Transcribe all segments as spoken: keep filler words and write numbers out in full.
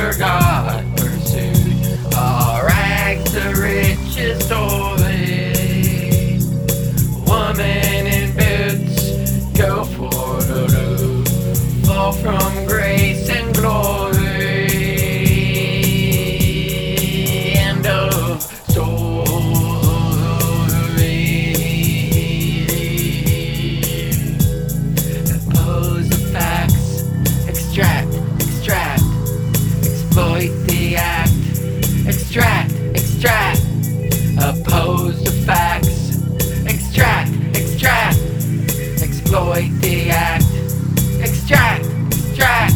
forgot, pursued, all rags to riches stolen. Woman in boots, go for the loot, fall from grace and glory. End of story. Oppose the facts, extract, extract, exploit the act, extract, extract, oppose the facts, extract, extract, exploit the act, extract, extract.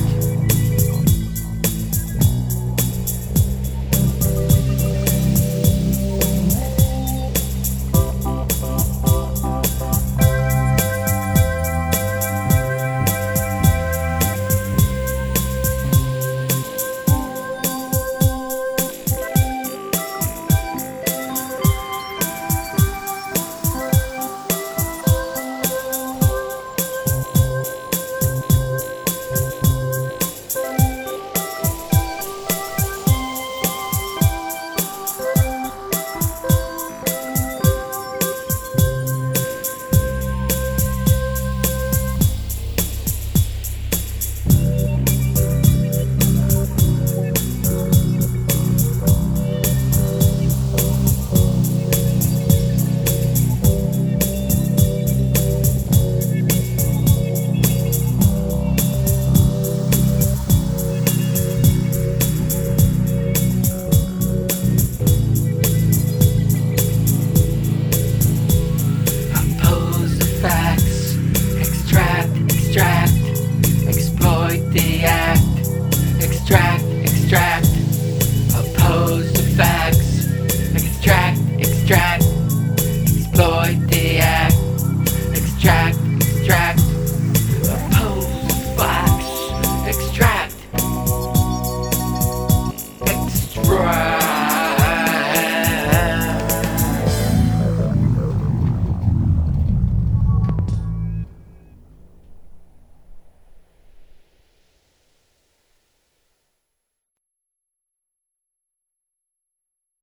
Extract, exploit the act, extract, extract, oppose the facts, extract, extract, exploit the act, extract, extract.